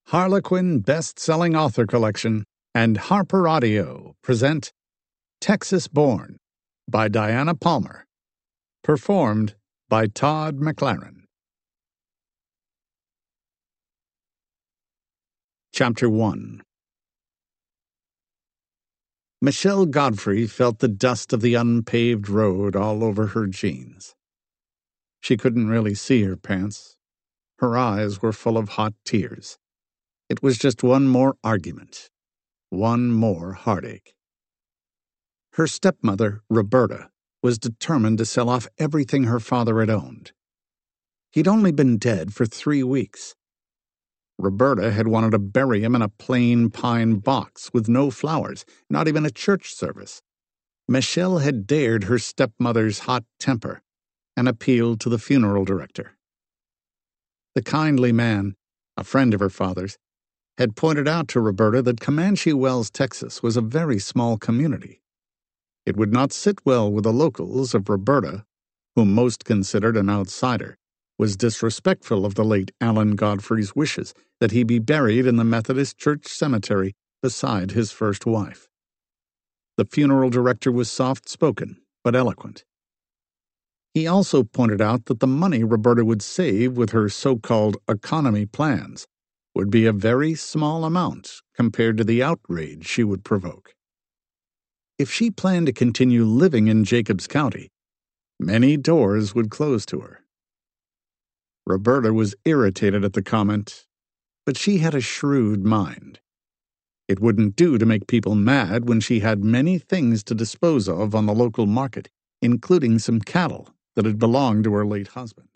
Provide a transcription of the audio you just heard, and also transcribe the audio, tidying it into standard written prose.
Harlequin Best-Selling Author Collection and Harper Audio present Texas Born by Diana Palmer, performed by Todd McLaren. Chapter 1. Michelle Godfrey felt the dust of the unpaved road all over her jeans. She couldn't really see her pants. Her eyes were full of hot tears. It was just one more argument, one more heartache. Her stepmother, Roberta, was determined to sell off everything her father had owned. He'd only been dead for 3 weeks. Roberta had wanted to bury him in a plain pine box with no flowers, not even a church service. Michelle had dared her stepmother's hot temper and appealed to the funeral director. The kindly man, a friend of her father's, had pointed out to Roberta that Comanche Wells, Texas, was a very small community. It would not sit well with the locals if Roberta, whom most considered an outsider, was disrespectful of the late Allen Godfrey's wishes that he be buried in the Methodist Church cemetery beside his first wife. The funeral director was soft-spoken, but eloquent. He also pointed out that the money Roberta would save with her so-called economy plans would be a very small amount compared to the outrage she would provoke. If she planned to continue living in Jacobs County, many doors would close to her. Roberta was irritated at the comment, but she had a shrewd mind. It wouldn't do to make people mad when she had many things to dispose of on the local market, including some cattle that had belonged to her late husband.